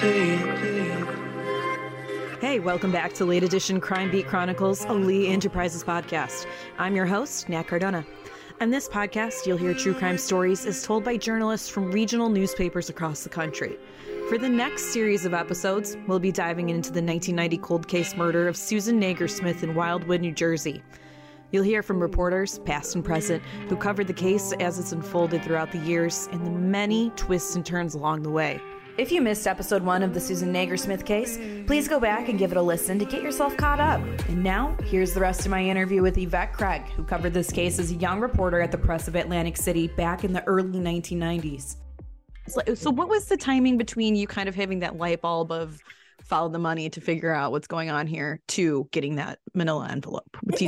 Hey, welcome back to Late Edition Crime Beat Chronicles, a Lee Enterprises podcast. I'm your host, Nat Cardona. On this podcast, you'll hear true crime stories as told by journalists from regional newspapers across the country. For the next series of episodes, we'll be diving into the 1990 cold case murder of Susan Nagersmith in Wildwood, New Jersey. You'll hear from reporters, past and present, who covered the case as it's unfolded throughout the years and the many twists and turns along the way. If you missed episode 1 of the Susan Nagersmith case, please go back and give it a listen to get yourself caught up. And now, here's the rest of my interview with Yvette Craig, who covered this case as a young reporter at the Press of Atlantic City back in the early 1990s. So what was the timing between you kind of having that light bulb of follow the money to figure out what's going on here to getting that manila envelope?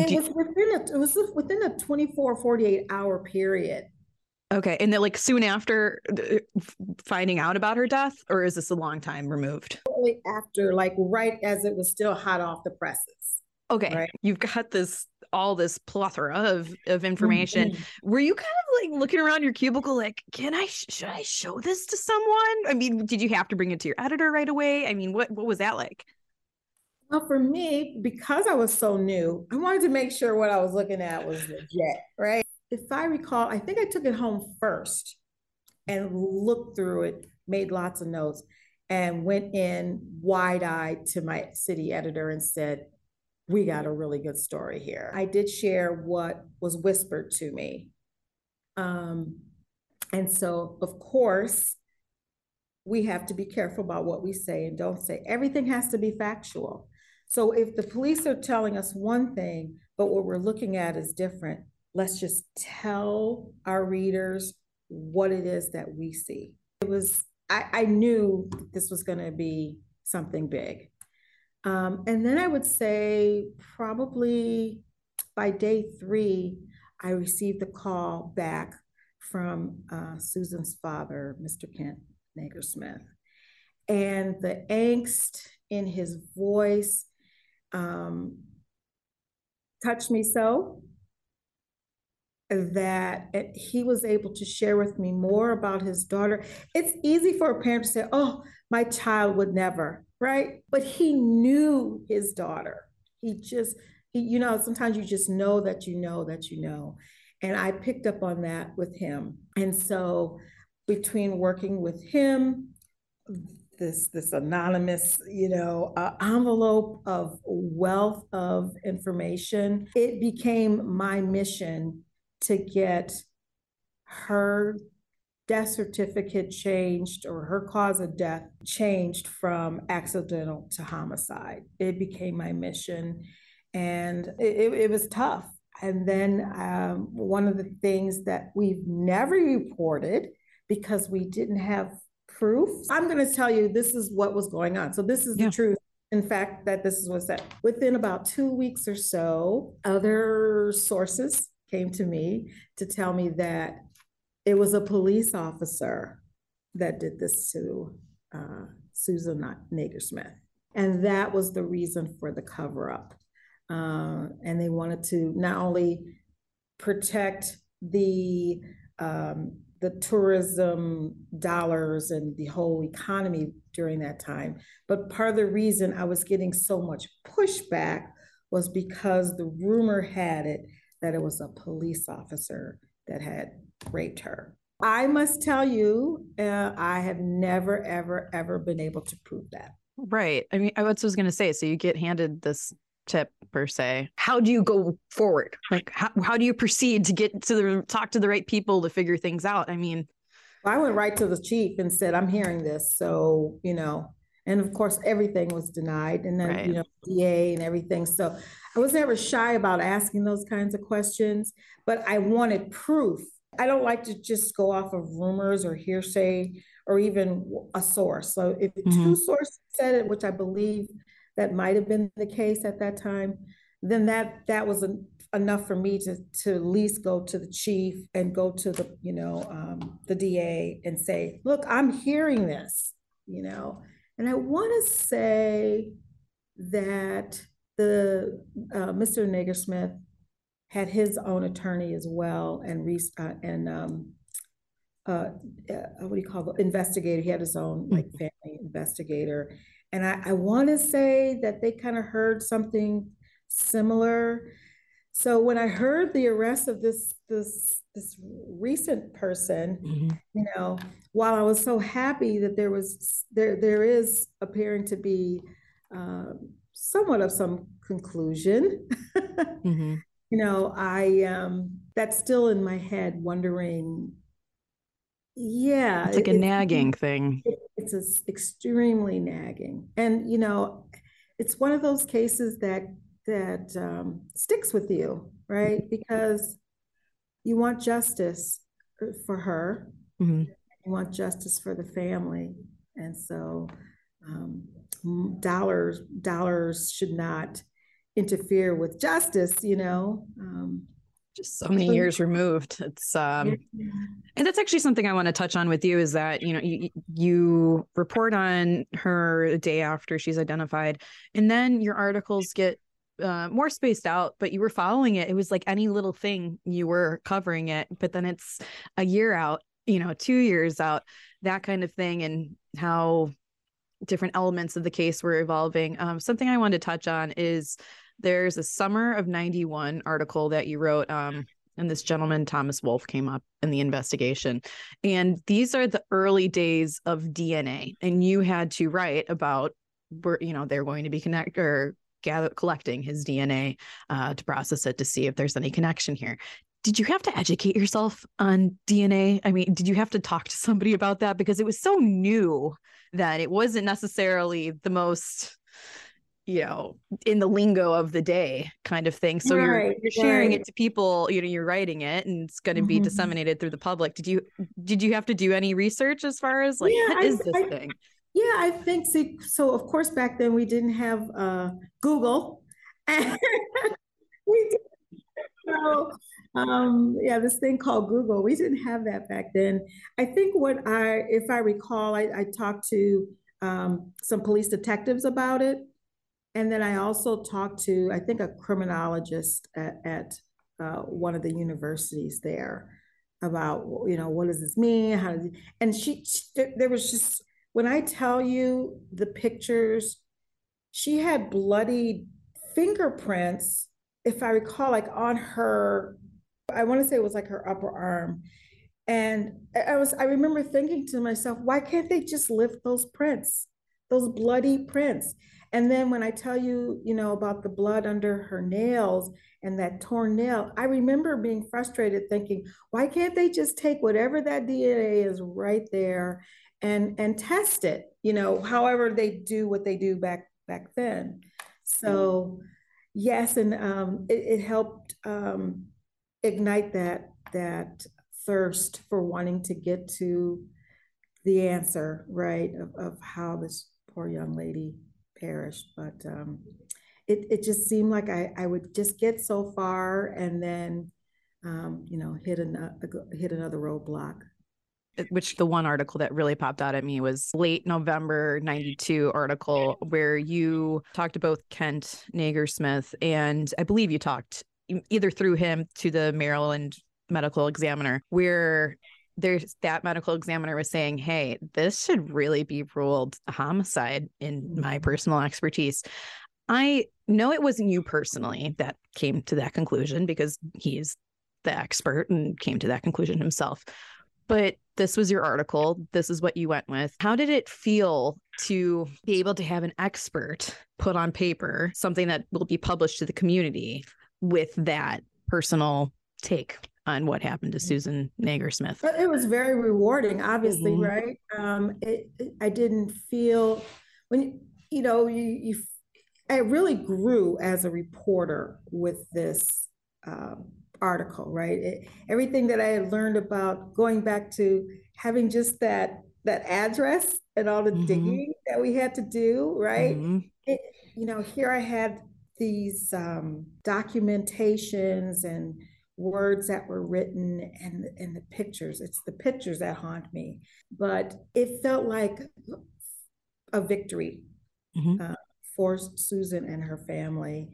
It was within a 24, 48-hour period. Okay. And then like soon after finding out about her death, or is this a long time removed? Shortly after, like right as it was still hot off the presses. Okay. Right? You've got all this plethora of information. Mm-hmm. Were you kind of like looking around your cubicle like, should I show this to someone? I mean, did you have to bring it to your editor right away? I mean, what was that like? Well, for me, because I was so new, I wanted to make sure what I was looking at was legit, right? If I recall, I think I took it home first and looked through it, made lots of notes, and went in wide-eyed to my city editor and said, we got a really good story here. I did share what was whispered to me. And so, of course, we have to be careful about what we say and don't say. Everything has to be factual. So if the police are telling us one thing, but what we're looking at is different, let's just tell our readers what it is that we see. I knew this was going to be something big. And then I would say probably by day 3, I received a call back from Susan's father, Mr. Kent Nagersmith. And the angst in his voice touched me so that he was able to share with me more about his daughter. It's easy for a parent to say, oh, my child would never, right? But he knew his daughter. He sometimes you just know that you know that you know. And I picked up on that with him. And so between working with him, this anonymous, envelope of wealth of information, it became my mission to get her death certificate changed or her cause of death changed from accidental to homicide. It became my mission, and it was tough. And then one of the things that we've never reported because we didn't have proof. I'm going to tell you, this is what was going on. So this is the truth. In fact, that this is what's said. Within about 2 weeks or so, other sources came to me to tell me that it was a police officer that did this to Susan Nagersmith. And that was the reason for the cover-up. And they wanted to not only protect the tourism dollars and the whole economy during that time, but part of the reason I was getting so much pushback was because the rumor had it that it was a police officer that had raped her. I must tell you, I have never, ever, ever been able to prove that. Right. I mean, I was going to say, so you get handed this tip per se. How do you go forward? Like, how do you proceed to get to talk to the right people to figure things out? I mean, I went right to the chief and said, I'm hearing this. So, and of course, everything was denied. And then, right. DA and everything. So I was never shy about asking those kinds of questions, but I wanted proof. I don't like to just go off of rumors or hearsay or even a source. So if two sources said it, which I believe that might have been the case at that time, then that was enough for me to at least go to the chief and go to the DA and say, look, I'm hearing this, And I want to say that the Mr. Nagersmith had his own attorney as well, and what do you call it, investigator. He had his own like family investigator. And I want to say that they kind of heard something similar. So when I heard the arrest of this recent person, you know, while I was so happy that there is appearing to be somewhat of some conclusion, you know, that's still in my head, wondering. Yeah, it's like a nagging thing. It's extremely nagging, and you know, it's one of those cases that sticks with you, right? Because you want justice for her, you want justice for the family, and so dollars should not interfere with justice, you know. Just so many years removed. It's and that's actually something I want to touch on with you, is that, you know, you report on her a day after she's identified, and then your articles get more spaced out, but you were following it. It was like any little thing you were covering it, but then it's a year out, you know, 2 years out, that kind of thing, and how different elements of the case were evolving. Something I wanted to touch on is there's a summer of 91 article that you wrote, and this gentleman, Thomas Wolfe, came up in the investigation. And these are the early days of DNA. And you had to write about where, you know, they're going to be collecting his DNA to process it to see if there's any connection here. Did you have to educate yourself on DNA? I mean, did you have to talk to somebody about that? Because it was so new that it wasn't necessarily the most, you know, in the lingo of the day kind of thing. So you're sharing it to people, you know, you're writing it and it's going to be disseminated through the public. Did you have to do any research as far as like, what is this thing? Yeah, I think so. Of course, back then we didn't have Google. We didn't know, this thing called Google. We didn't have that back then. I think if I recall, I talked to some police detectives about it. And then I also talked to, I think, a criminologist at one of the universities there about, you know, what does this mean? And there was just, when I tell you the pictures, she had bloody fingerprints, if I recall, like on her, I want to say it was like her upper arm. And I remember thinking to myself, why can't they just lift those prints, those bloody prints? And then when I tell you, you know, about the blood under her nails and that torn nail, I remember being frustrated thinking, why can't they just take whatever that DNA is right there and test it, you know, however they do what they do back then. So yes, and it helped ignite that thirst for wanting to get to the answer, right, of how this poor young lady perished. But it just seemed like I would just get so far and then you know, hit another roadblock. Which the one article that really popped out at me was late November 92 article where you talked to both Kent Nagersmith, and I believe you talked either through him to the Maryland medical examiner, where that medical examiner was saying, hey, this should really be ruled a homicide in my personal expertise. I know it wasn't you personally that came to that conclusion, because he's the expert and came to that conclusion himself. But this was your article. This is what you went with. How did it feel to be able to have an expert put on paper something that will be published to the community with that personal take on what happened to Susan Nagersmith? It was very rewarding, obviously, right? I didn't feel, when, you know, I really grew as a reporter with this article, right? Everything that I had learned about going back to having just that address and all the digging that we had to do, right? You know, here I had these documentations and words that were written and the pictures. It's the pictures that haunt me. But it felt like a victory for Susan and her family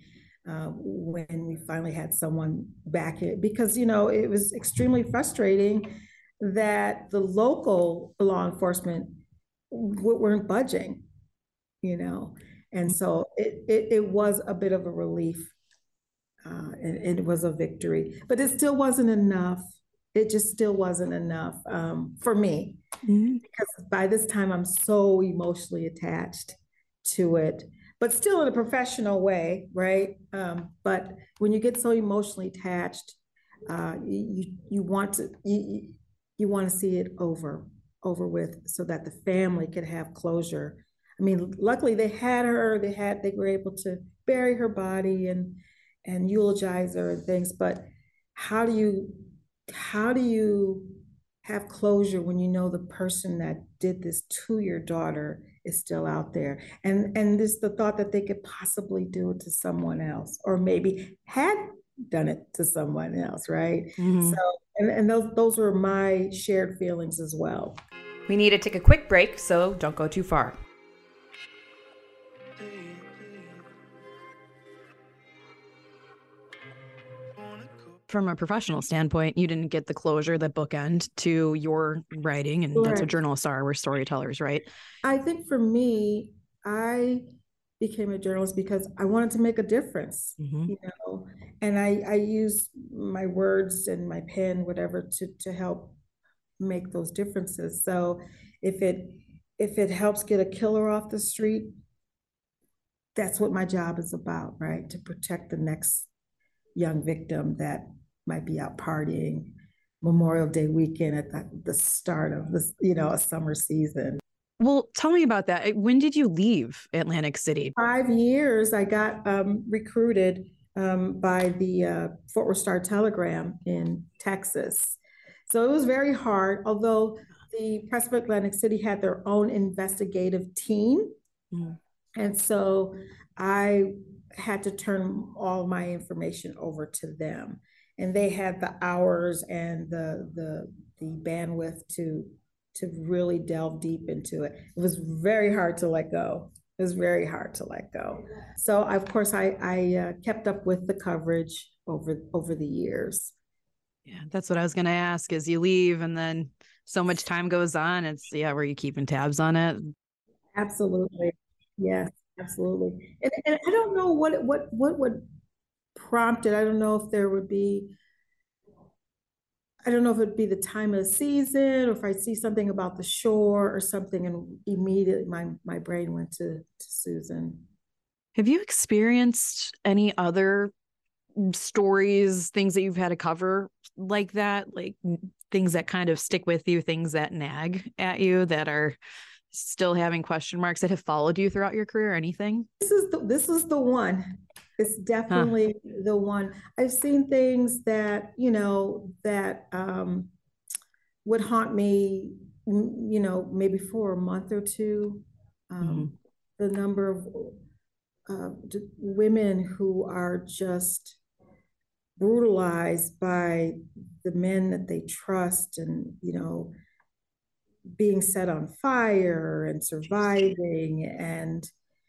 when we finally had someone back it, because, you know, it was extremely frustrating that the local law enforcement weren't budging, you know. And so it was a bit of a relief, and it was a victory, but it still wasn't enough. It just still wasn't enough for me, because by this time I'm so emotionally attached to it, but still in a professional way, right? But when you get so emotionally attached, you want to you want to see it over with so that the family could have closure. I mean, luckily they had her. They were able to bury her body and eulogize her and things. But how do you have closure when you know the person that did this to your daughter is still out there, and this the thought that they could possibly do it to someone else, or maybe had done it to someone else, right? Mm-hmm. So and those were my shared feelings as well. We need to take a quick break, so don't go too far. From a professional standpoint, you didn't get the closure, the bookend to your writing, and that's what journalists are. We're storytellers, right? I think for me, I became a journalist because I wanted to make a difference, you know, and I use my words and my pen, whatever, to help make those differences. So if it helps get a killer off the street, that's what my job is about, right? To protect the next young victim that might be out partying Memorial Day weekend at the start of this, you know, a summer season. Well, tell me about that. When did you leave Atlantic City? 5 years. I got recruited by the Fort Worth Star-Telegram in Texas. So it was very hard, although the Press of Atlantic City had their own investigative team. And so I had to turn all my information over to them. And they had the hours and the bandwidth to really delve deep into it. It was very hard to let go. It was very hard to let go. So of course I kept up with the coverage over the years. Yeah, that's what I was going to ask. Is you leave and then so much time goes on. It's were you keeping tabs on it? Absolutely, yes, absolutely. And I don't know what would prompt it. I don't know if there would be. I don't know if it'd be the time of the season or if I see something about the shore or something, and immediately my brain went to Susan. Have you experienced any other stories, things that you've had to cover like that, like things that kind of stick with you, things that nag at you, that are still having question marks, that have followed you throughout your career? Anything? This is the one. It's definitely the one. I've seen things that, you know, that would haunt me, you know, maybe for a month or two. The number of women who are just brutalized by the men that they trust, and, you know, being set on fire and surviving, and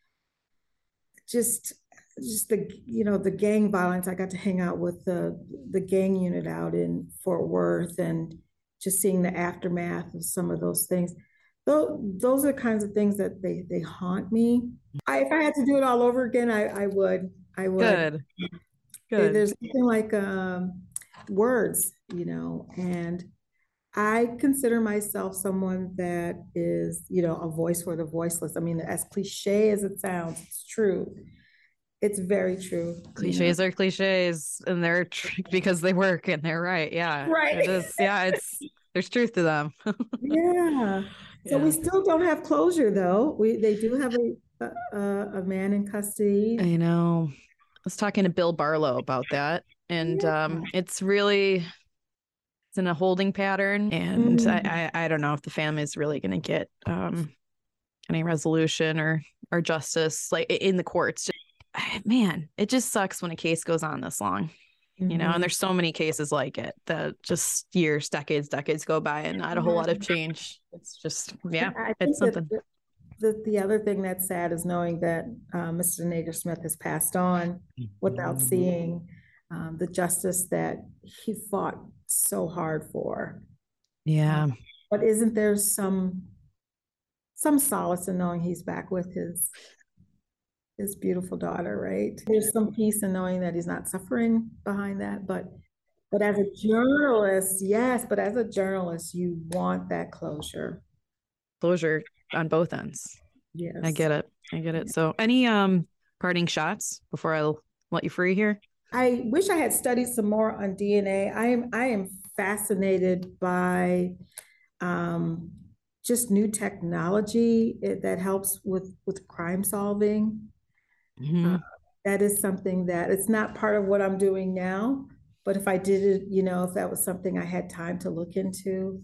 just the, you know, the gang violence. I got to hang out with the gang unit out in Fort Worth, and just seeing the aftermath of some of those things. Those are the kinds of things that they haunt me. If I had to do it all over again, I would. Good. There's something like words, you know, and I consider myself someone that is, you know, a voice for the voiceless. I mean, as cliche as it sounds, it's true. It's very true. Cliches are cliches, and they're because they work and they're right. Yeah. Right. It is. Yeah. There's truth to them. Yeah. So we still don't have closure, though. They do have a man in custody. I know. I was talking to Bill Barlow about that, and it's really, it's in a holding pattern, and I don't know if the family is really going to get any resolution or justice, like in the courts. Man, it just sucks when a case goes on this long, you know, and there's so many cases like it that just years, decades go by and not a whole lot of change. It's just, it's something. The other thing that's sad is knowing that Mr. Nager-Smith has passed on without seeing the justice that he fought so hard for. Yeah. But isn't there some solace in knowing he's back with his beautiful daughter, right? There's some peace in knowing that he's not suffering behind that. But as a journalist, yes, but as a journalist, you want that closure. Closure on both ends. Yes. I get it. Yeah. So any parting shots before I'll let you free here? I wish I had studied some more on DNA. I am fascinated by just new technology that helps with crime solving. Mm-hmm. That is something that it's not part of what I'm doing now, but if I did it, if that was something I had time to look into,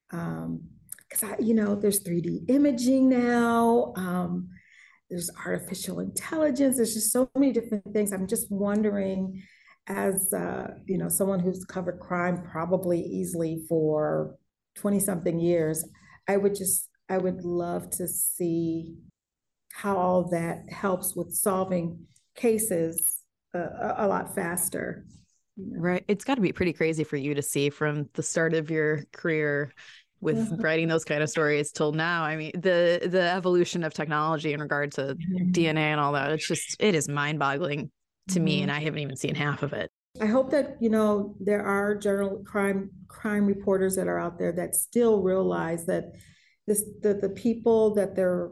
because there's 3D imaging now. There's artificial intelligence. There's just so many different things. I'm just wondering, as someone who's covered crime probably easily for 20 something years, I would love to see how all that helps with solving cases a lot faster. Right. It's got to be pretty crazy for you to see from the start of your career with writing those kind of stories till now. I mean, the evolution of technology in regard to DNA and all that, it is mind-boggling to me, and I haven't even seen half of it. I hope that, there are crime reporters that are out there that still realize that the people that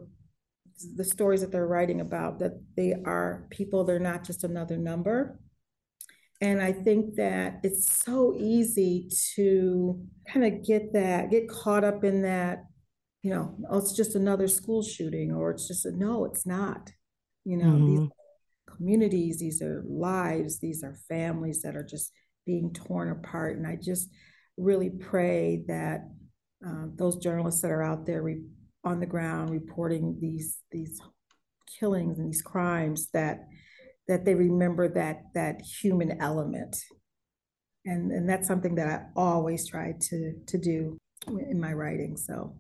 the stories that they're writing about, that they are people, they're not just another number. And I think that it's so easy to kind of get caught up in that, oh, it's just another school shooting, or no, it's not. These are communities, these are lives, these are families that are just being torn apart. And I just really pray that those journalists that are out there on the ground reporting these killings and these crimes, that they remember that human element. And that's something that I always try to do in my writing. So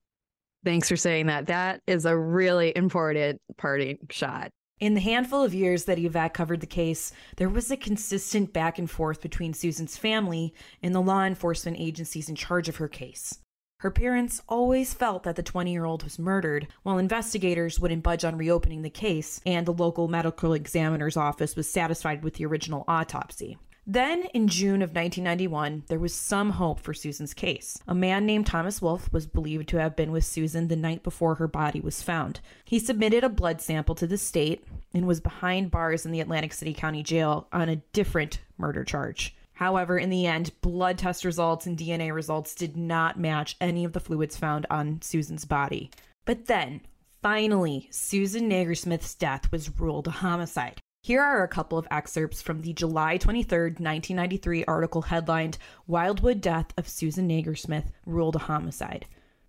thanks for saying that. That is a really important parting shot. In the handful of years that Yvette covered the case, there was a consistent back and forth between Susan's family and the law enforcement agencies in charge of her case. Her parents always felt that the 20-year-old was murdered, while investigators wouldn't budge on reopening the case, and the local medical examiner's office was satisfied with the original autopsy. Then, in June of 1991, there was some hope for Susan's case. A man named Thomas Wolfe was believed to have been with Susan the night before her body was found. He submitted a blood sample to the state and was behind bars in the Atlantic City County Jail on a different murder charge. However, in the end, blood test results and DNA results did not match any of the fluids found on Susan's body. But then, finally, Susan Nagersmith's death was ruled a homicide. Here are a couple of excerpts from the July 23rd, 1993 article headlined, "Wildwood Death of Susan Nagersmith Ruled a Homicide."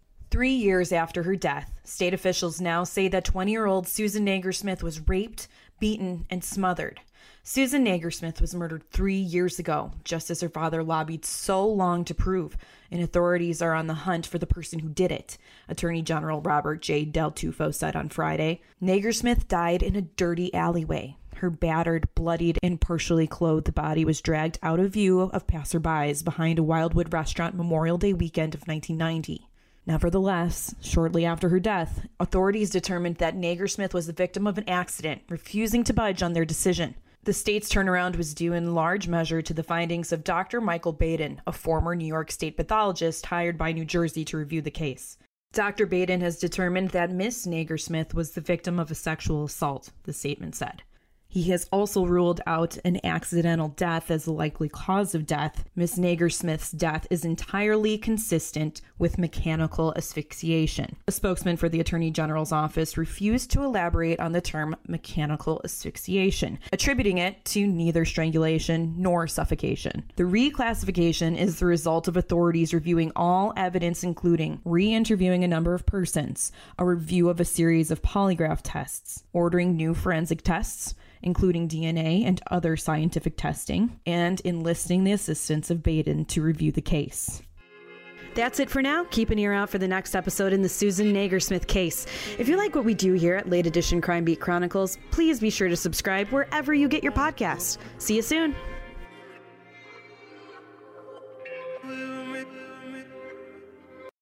3 years after her death, state officials now say that 20-year-old Susan Nagersmith was raped, beaten, and smothered. Susan Nagersmith was murdered 3 years ago, just as her father lobbied so long to prove, and authorities are on the hunt for the person who did it, Attorney General Robert J. Del Tufo said on Friday. Nagersmith died in a dirty alleyway. Her battered, bloodied, and partially clothed body was dragged out of view of passerbys behind a Wildwood restaurant Memorial Day weekend of 1990. Nevertheless, shortly after her death, authorities determined that Nagersmith was the victim of an accident, refusing to budge on their decision. The state's turnaround was due in large measure to the findings of Dr. Michael Baden, a former New York State pathologist hired by New Jersey to review the case. Dr. Baden has determined that Miss Nagersmith was the victim of a sexual assault, the statement said. He has also ruled out an accidental death as a likely cause of death. Miss Nagersmith's death is entirely consistent with mechanical asphyxiation. A spokesman for the Attorney General's office refused to elaborate on the term mechanical asphyxiation, attributing it to neither strangulation nor suffocation. The reclassification is the result of authorities reviewing all evidence, including re-interviewing a number of persons, a review of a series of polygraph tests, ordering new forensic tests, including DNA and other scientific testing, and enlisting the assistance of Baden to review the case. That's it for now. Keep an ear out for the next episode in the Susan Nagersmith case. If you like what we do here at Late Edition Crime Beat Chronicles, please be sure to subscribe wherever you get your podcasts. See you soon.